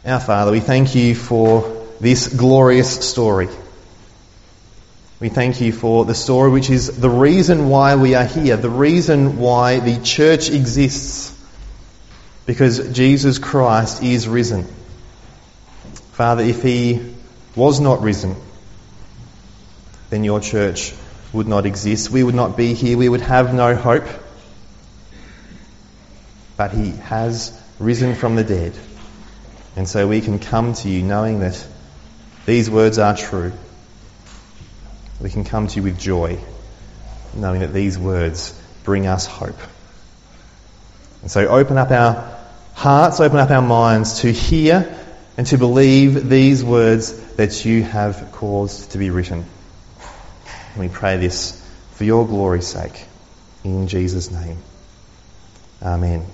Our Father, we thank you for this glorious story. We thank you for the story which is the reason why we are here, the reason why the church exists, because Jesus Christ is risen. Father, if he was not risen, then your church would not exist. We would not be here. We would have no hope. But he has risen from the dead. And so we can come to you knowing that these words are true. We can come to you with joy, knowing that these words bring us hope. And so open up our hearts, open up our minds to hear and to believe these words that you have caused to be written. And we pray this for your glory's sake. In Jesus' name. Amen.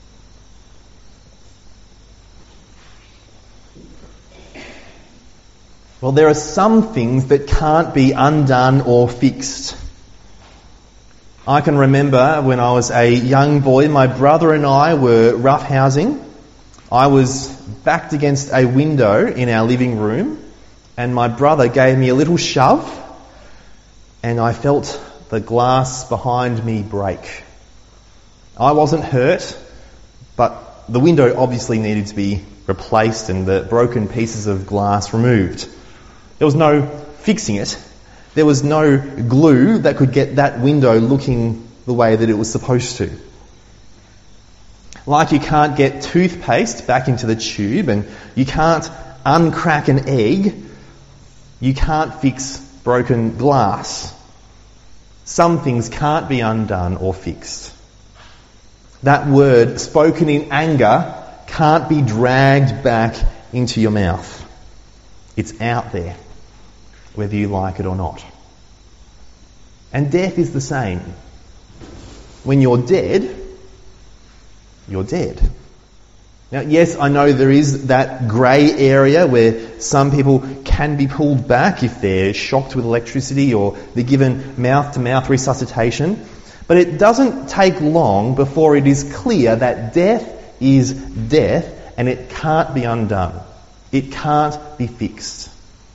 Well, there are some things that can't be undone or fixed. I can remember when I was a young boy, my brother and I were roughhousing. I was backed against a window in our living room, and my brother gave me a little shove, and I felt the glass behind me break. I wasn't hurt, but the window obviously needed to be replaced and the broken pieces of glass removed. There was no fixing it. There was no glue that could get that window looking the way that it was supposed to. Like you can't get toothpaste back into the tube and you can't uncrack an egg, you can't fix broken glass. Some things can't be undone or fixed. That word spoken in anger can't be dragged back into your mouth. It's out there, whether you like it or not. And death is the same. When you're dead, you're dead. Now, yes, I know there is that grey area where some people can be pulled back if they're shocked with electricity or they're given mouth-to-mouth resuscitation. But it doesn't take long before it is clear that death is death and it can't be undone. It can't be fixed.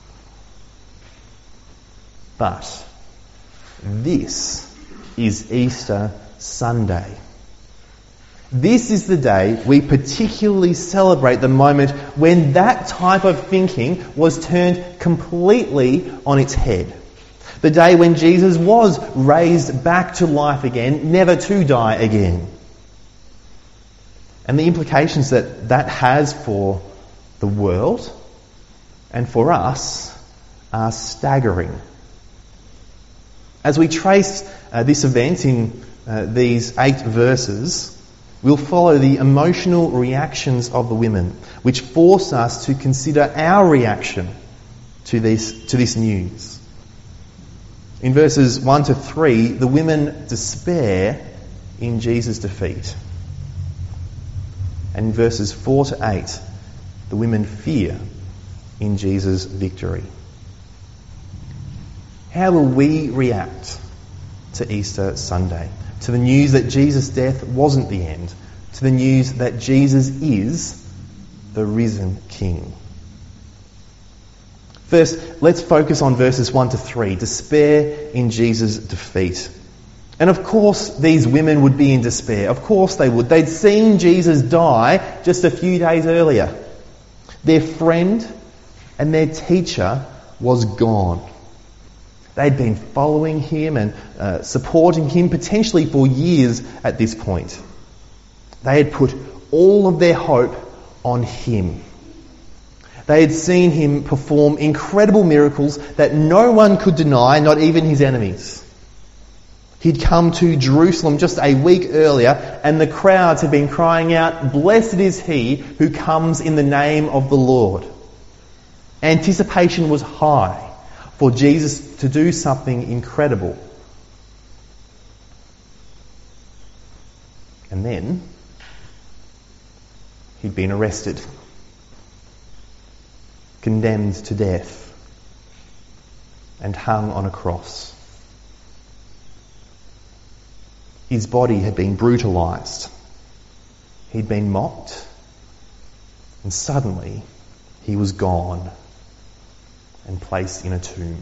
But this is Easter Sunday. This is the day we particularly celebrate the moment when that type of thinking was turned completely on its head. The day when Jesus was raised back to life again, never to die again. And the implications that that has for the world and for us are staggering. As we trace this event in these 8 verses, we'll follow the emotional reactions of the women, which force us to consider our reaction to this news. In verses 1 to 3, the women despair in Jesus' defeat. And in verses 4 to 8, the women fear in Jesus' victory. How will we react to Easter Sunday? To the news that Jesus' death wasn't the end. To the news that Jesus is the risen King. First, let's focus on verses 1 to 3. Despair in Jesus' defeat. And of course these women would be in despair. Of course they would. They'd seen Jesus die just a few days earlier. Their friend and their teacher was gone. They'd been following him and supporting him potentially for years at this point. They had put all of their hope on him. They had seen him perform incredible miracles that no one could deny, not even his enemies. He'd come to Jerusalem just a week earlier and the crowds had been crying out, "Blessed is he who comes in the name of the Lord." Anticipation was high for Jesus to do something incredible. And then he'd been arrested, condemned to death, and hung on a cross. His body had been brutalised. He'd been mocked. And suddenly, he was gone and placed in a tomb.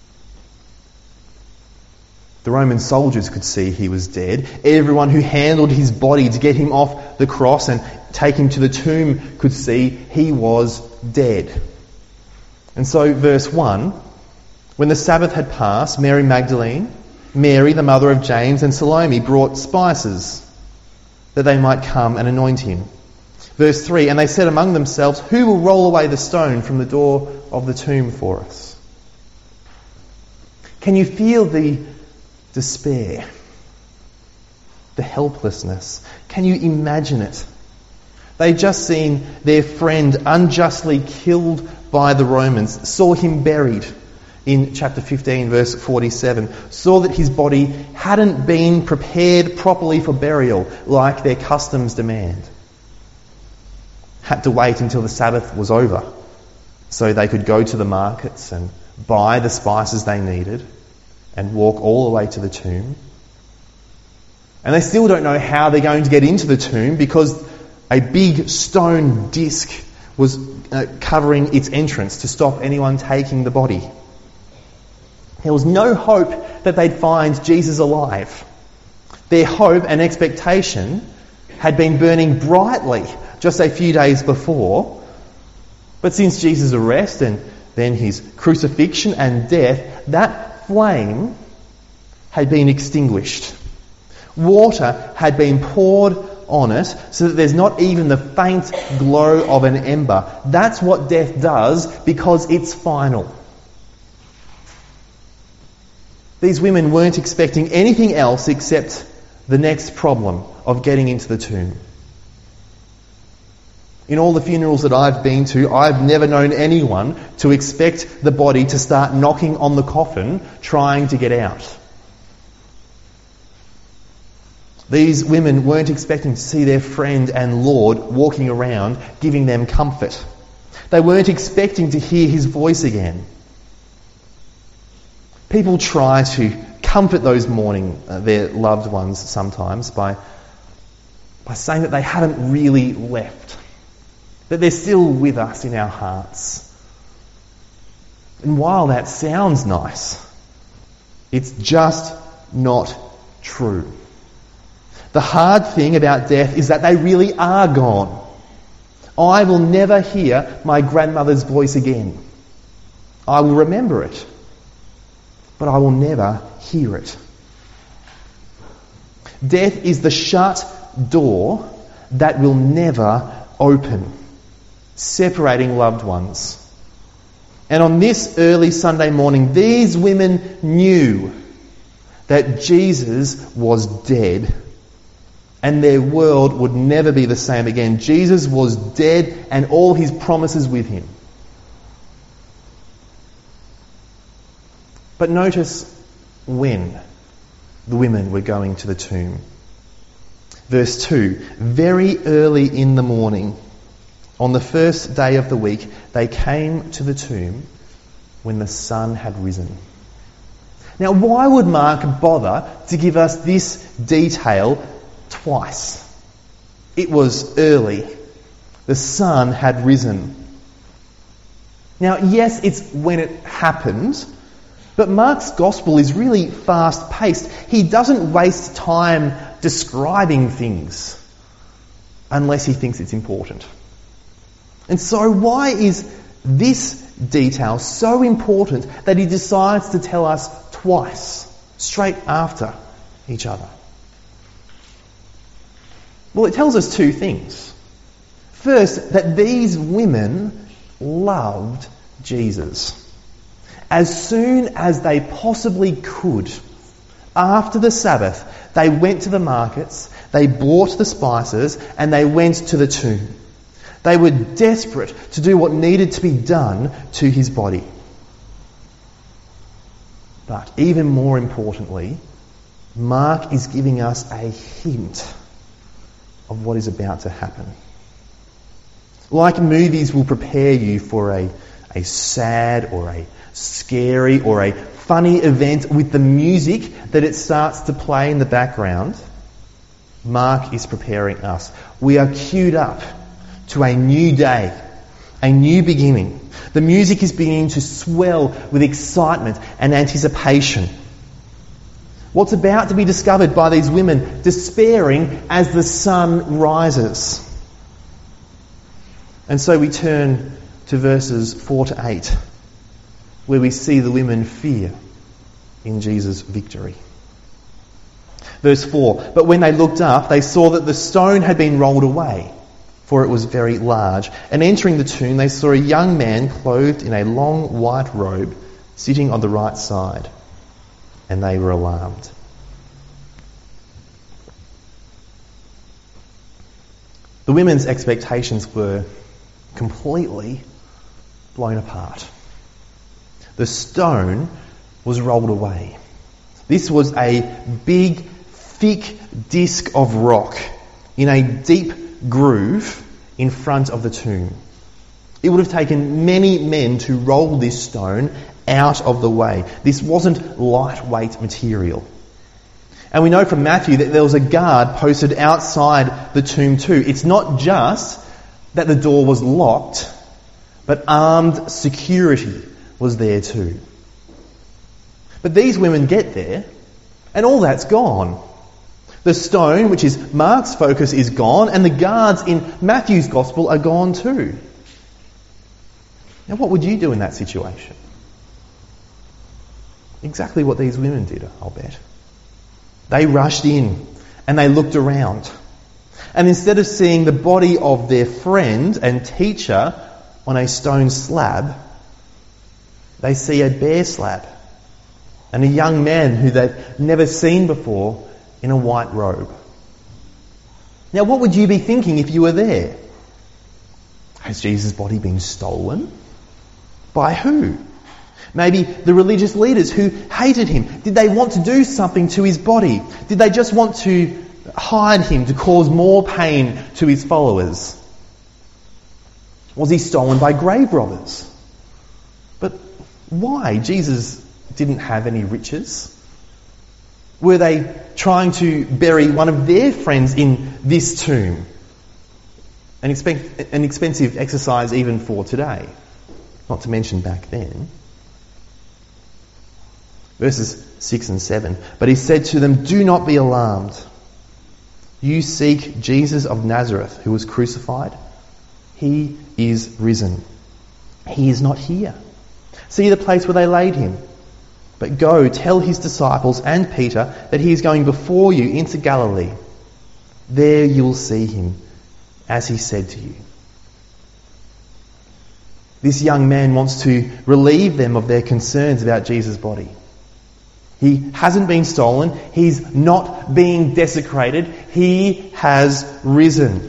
The Roman soldiers could see he was dead. Everyone who handled his body to get him off the cross and take him to the tomb could see he was dead. And so, verse 1, when the Sabbath had passed, Mary Magdalene, Mary, the mother of James, and Salome brought spices that they might come and anoint him. Verse 3, and they said among themselves, who will roll away the stone from the door of the tomb for us? Can you feel the despair, the helplessness? Can you imagine it? They'd just seen their friend unjustly killed by the Romans, saw him buried in chapter 15, verse 47, saw that his body hadn't been prepared properly for burial like their customs demand. Had to wait until the Sabbath was over so they could go to the markets and buy the spices they needed and walk all the way to the tomb. And they still don't know how they're going to get into the tomb because a big stone disc was covering its entrance to stop anyone taking the body. There was no hope that they'd find Jesus alive. Their hope and expectation had been burning brightly just a few days before. But since Jesus' arrest and then his crucifixion and death, that flame had been extinguished. Water had been poured on it so that there's not even the faint glow of an ember. That's what death does because it's final. These women weren't expecting anything else except the next problem of getting into the tomb. In all the funerals that I've been to, I've never known anyone to expect the body to start knocking on the coffin, trying to get out. These women weren't expecting to see their friend and Lord walking around, giving them comfort. They weren't expecting to hear his voice again. People try to comfort those mourning their loved ones sometimes by saying that they haven't really left, that they're still with us in our hearts. And while that sounds nice, it's just not true. The hard thing about death is that they really are gone. I will never hear my grandmother's voice again. I will remember it, but I will never hear it. Death is the shut door that will never open, separating loved ones. And on this early Sunday morning, these women knew that Jesus was dead and their world would never be the same again. Jesus was dead and all his promises with him. But notice when the women were going to the tomb. Verse 2, very early in the morning, on the first day of the week, they came to the tomb when the sun had risen. Now, why would Mark bother to give us this detail twice? It was early. The sun had risen. Now, yes, it's when it happened, but Mark's gospel is really fast-paced. He doesn't waste time describing things unless he thinks it's important. And so why is this detail so important that he decides to tell us twice, straight after each other? Well, it tells us two things. First, that these women loved Jesus. As soon as they possibly could, after the Sabbath, they went to the markets, they bought the spices, and they went to the tomb. They were desperate to do what needed to be done to his body. But even more importantly, Mark is giving us a hint of what is about to happen. Like movies will prepare you for a sad or a scary or a funny event with the music that it starts to play in the background, Mark is preparing us. We are queued up to a new day, a new beginning. The music is beginning to swell with excitement and anticipation. What's about to be discovered by these women, despairing as the sun rises. And so we turn to verses 4 to 8, where we see the women fear in Jesus' victory. Verse 4, but when they looked up, they saw that the stone had been rolled away, for it was very large. And entering the tomb, they saw a young man clothed in a long white robe, sitting on the right side. And they were alarmed. The women's expectations were completely blown apart. The stone was rolled away. This was a big, thick disc of rock in a deep groove in front of the tomb. It would have taken many men to roll this stone out of the way. This wasn't lightweight material. And we know from Matthew that there was a guard posted outside the tomb too. It's not just that the door was locked, but armed security was there too. But these women get there, and all that's gone. The stone, which is Mark's focus, is gone, and the guards in Matthew's Gospel are gone too. Now, what would you do in that situation? Exactly what these women did, I'll bet. They rushed in, and they looked around. And instead of seeing the body of their friend and teacher on a stone slab, they see a bare slab and a young man who they've never seen before in a white robe. Now, what would you be thinking if you were there? Has Jesus' body been stolen? By who? Maybe the religious leaders who hated him. Did they want to do something to his body? Did they just want to hide him to cause more pain to his followers? Was he stolen by grave robbers? But why? Jesus didn't have any riches. Were they trying to bury one of their friends in this tomb? An expensive exercise even for today, not to mention back then. Verses 6 and 7. But he said to them, "Do not be alarmed. You seek Jesus of Nazareth, who was crucified. He is risen. He is not here. See the place where they laid him. But go, tell his disciples and Peter that he is going before you into Galilee. There you will see him, as he said to you." This young man wants to relieve them of their concerns about Jesus' body. He hasn't been stolen. He's not being desecrated. He has risen.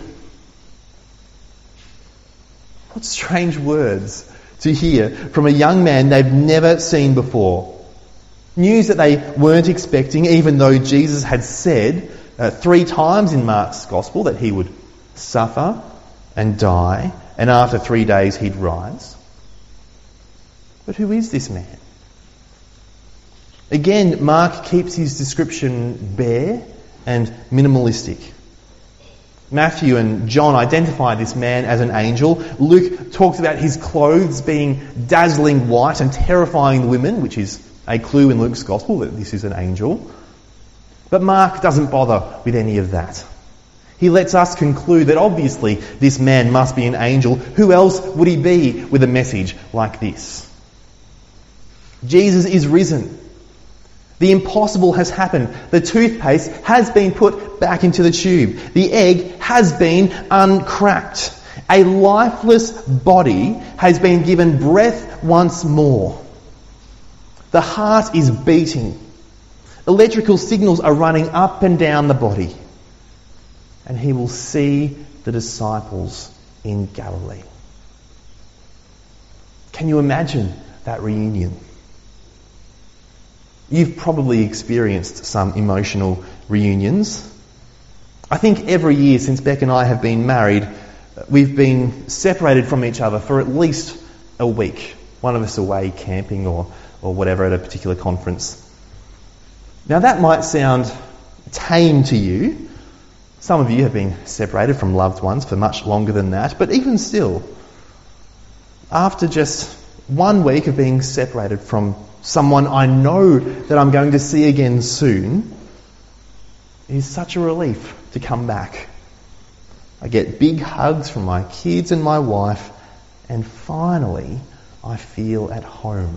What strange words to hear from a young man they've never seen before. News that they weren't expecting, even though Jesus had said 3 times in Mark's Gospel that he would suffer and die, and after 3 days he'd rise. But who is this man? Again, Mark keeps his description bare and minimalistic. Matthew and John identify this man as an angel. Luke talks about his clothes being dazzling white and terrifying the women, which is a clue in Luke's Gospel that this is an angel. But Mark doesn't bother with any of that. He lets us conclude that obviously this man must be an angel. Who else would he be with a message like this? Jesus is risen. The impossible has happened. The toothpaste has been put back into the tube. The egg has been uncracked. A lifeless body has been given breath once more. The heart is beating. Electrical signals are running up and down the body. And he will see the disciples in Galilee. Can you imagine that reunion? You've probably experienced some emotional reunions. I think every year since Beck and I have been married, we've been separated from each other for at least a week. One of us away camping or whatever at a particular conference. Now that might sound tame to you, Some of you have been separated from loved ones for much longer than that, but even still, after just 1 week of being separated from someone I know that I'm going to see again soon, it is such a relief to come back. I get big hugs from my kids and my wife, and finally I feel at home.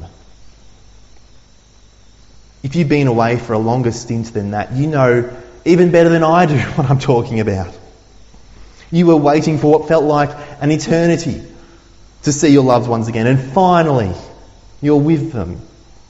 If you've been away for a longer stint than that, you know even better than I do what I'm talking about. You were waiting for what felt like an eternity to see your loved ones again, and finally you're with them.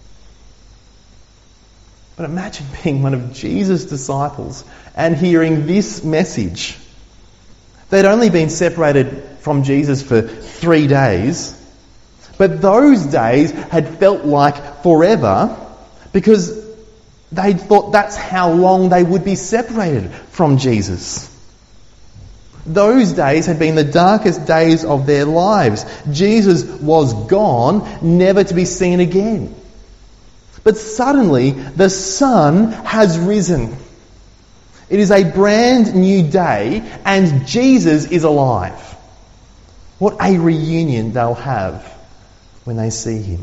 But imagine being one of Jesus' disciples and hearing this message. They'd only been separated from Jesus for 3 days, but those days had felt like forever because they thought that's how long they would be separated from Jesus. Those days had been the darkest days of their lives. Jesus was gone, never to be seen again. But suddenly, the sun has risen. It is a brand new day, and Jesus is alive. What a reunion they'll have when they see him.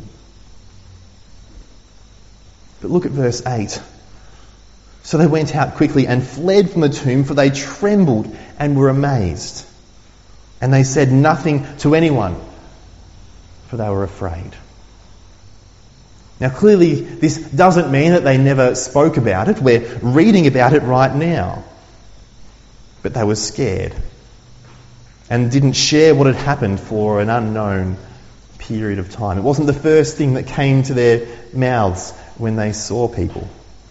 But look at verse 8. So they went out quickly and fled from the tomb, for they trembled and were amazed. And they said nothing to anyone, for they were afraid. Now clearly this doesn't mean that they never spoke about it. We're reading about it right now. But they were scared and didn't share what had happened for an unknown period of time. It wasn't the first thing that came to their mouths when they saw people.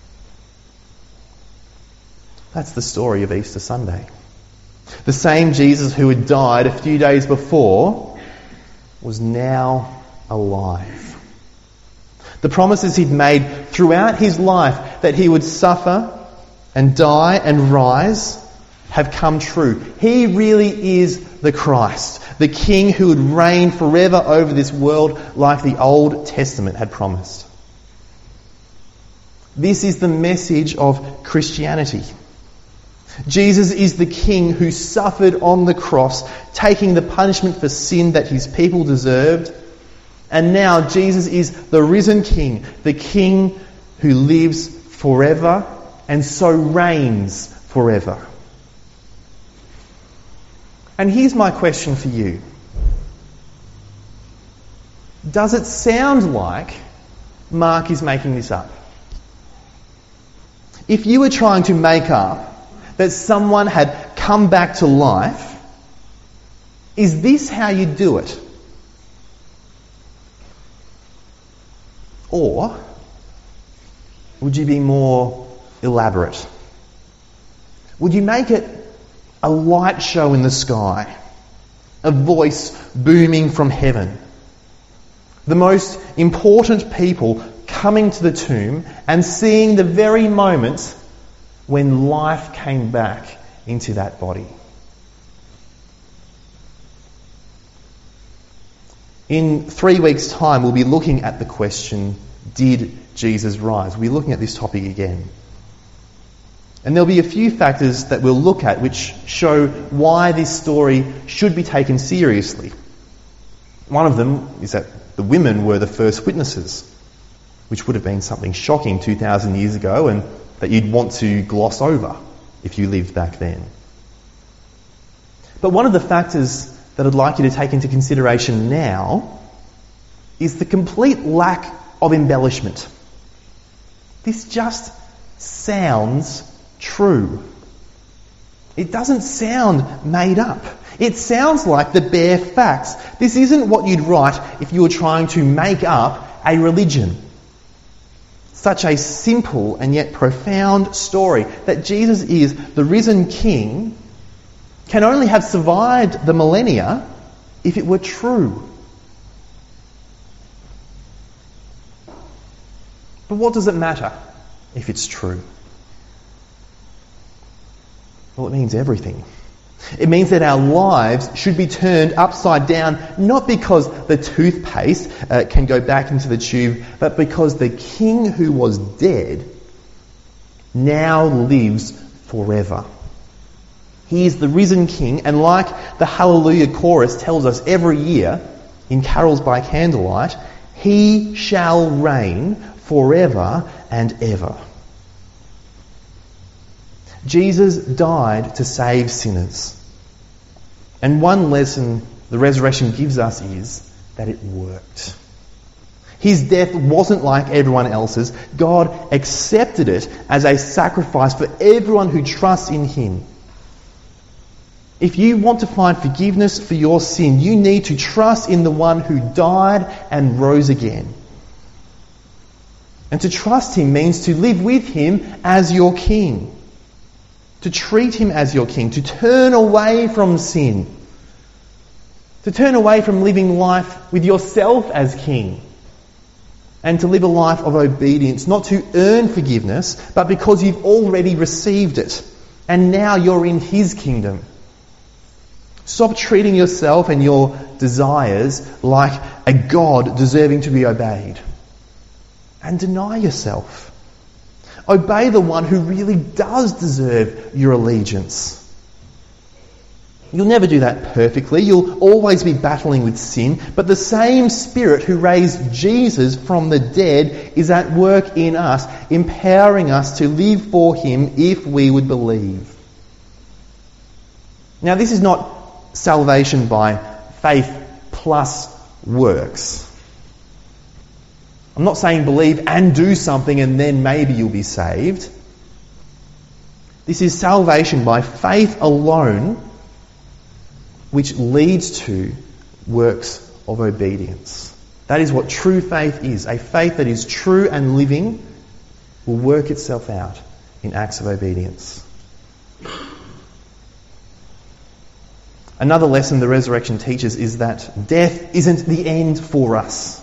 That's the story of Easter Sunday. The same Jesus who had died a few days before was now alive. The promises he'd made throughout his life that he would suffer and die and rise have come true. He really is the Christ, the King who would reign forever over this world like the Old Testament had promised. This is the message of Christianity. Jesus is the King who suffered on the cross, taking the punishment for sin that his people deserved. And now Jesus is the risen King, the King who lives forever and so reigns forever. And here's my question for you. Does it sound like Mark is making this up? If you were trying to make up that someone had come back to life, is this how you do it? Or would you be more elaborate? Would you make it a light show in the sky? A voice booming from heaven? The most important people coming to the tomb and seeing the very moment when life came back into that body? In 3 weeks' time, we'll be looking at the question, did Jesus rise? We'll be looking at this topic again. And there'll be a few factors that we'll look at which show why this story should be taken seriously. One of them is that the women were the first witnesses, which would have been something shocking 2,000 years ago and that you'd want to gloss over if you lived back then. But one of the factors that I'd like you to take into consideration now is the complete lack of embellishment. This just sounds true. It doesn't sound made up. It sounds like the bare facts. This isn't what you'd write if you were trying to make up a religion. Such a simple and yet profound story that Jesus is the risen King can only have survived the millennia if it were true. But what does it matter if it's true? Well, it means everything. It means that our lives should be turned upside down, not because the toothpaste can go back into the tube, but because the King who was dead now lives forever. He is the risen King, and like the Hallelujah chorus tells us every year in Carols by Candlelight, He shall reign forever and ever. Jesus died to save sinners. And one lesson the resurrection gives us is that it worked. His death wasn't like everyone else's. God accepted it as a sacrifice for everyone who trusts in Him. If you want to find forgiveness for your sin, you need to trust in the one who died and rose again. And to trust Him means to live with Him as your King. To treat Him as your King. To turn away from sin. To turn away from living life with yourself as King. And to live a life of obedience, not to earn forgiveness, but because you've already received it. And now you're in His kingdom. Stop treating yourself and your desires like a God deserving to be obeyed. And deny yourself. Obey the one who really does deserve your allegiance. You'll never do that perfectly. You'll always be battling with sin. But the same Spirit who raised Jesus from the dead is at work in us, empowering us to live for Him if we would believe. Now, this is not salvation by faith plus works. I'm not saying believe and do something and then maybe you'll be saved. This is salvation by faith alone, which leads to works of obedience. That is what true faith is. A faith that is true and living will work itself out in acts of obedience. Another lesson the resurrection teaches is that death isn't the end for us.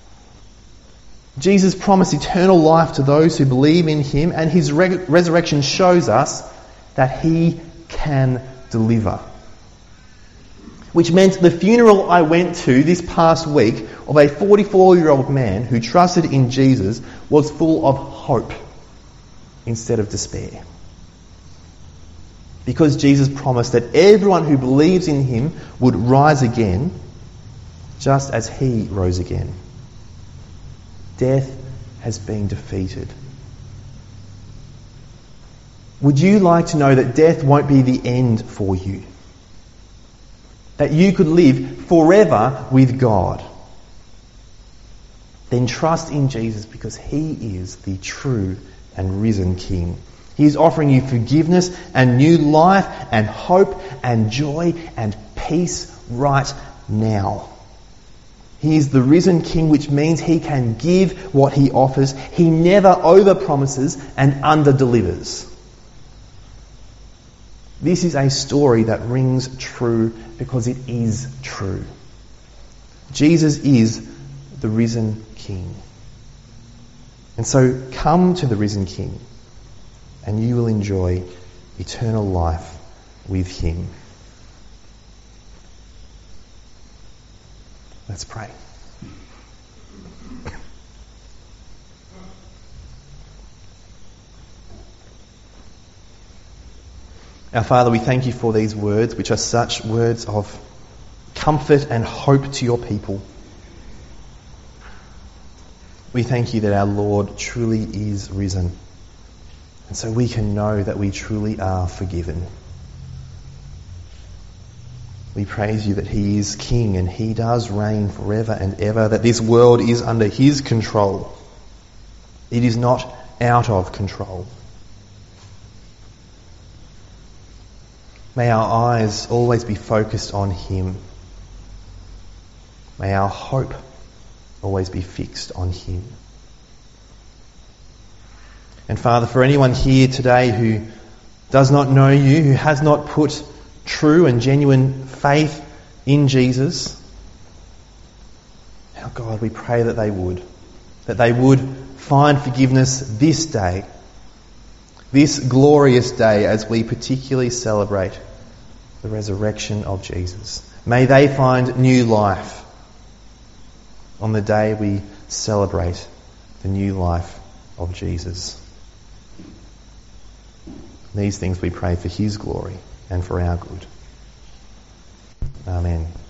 Jesus promised eternal life to those who believe in Him, and His resurrection shows us that He can deliver. Which meant the funeral I went to this past week of a 44-year-old man who trusted in Jesus was full of hope instead of despair. Because Jesus promised that everyone who believes in Him would rise again, just as He rose again. Death has been defeated. Would you like to know that death won't be the end for you? That you could live forever with God? Then trust in Jesus because He is the true and risen King. He is offering you forgiveness and new life and hope and joy and peace right now. He is the risen King, which means He can give what He offers. He never over-promises and under-delivers. This is a story that rings true because it is true. Jesus is the risen King. And so come to the risen King and you will enjoy eternal life with Him. Let's pray. Our Father, we thank You for these words, which are such words of comfort and hope to Your people. We thank You that our Lord truly is risen, and so we can know that we truly are forgiven. We praise You that He is King and He does reign forever and ever, that this world is under His control. It is not out of control. May our eyes always be focused on Him. May our hope always be fixed on Him. And Father, for anyone here today who does not know You, who has not put true and genuine faith in Jesus, our God, we pray that they would find forgiveness this day, this glorious day as we particularly celebrate the resurrection of Jesus. May they find new life on the day we celebrate the new life of Jesus. These things we pray for His glory. and for our good. Amen.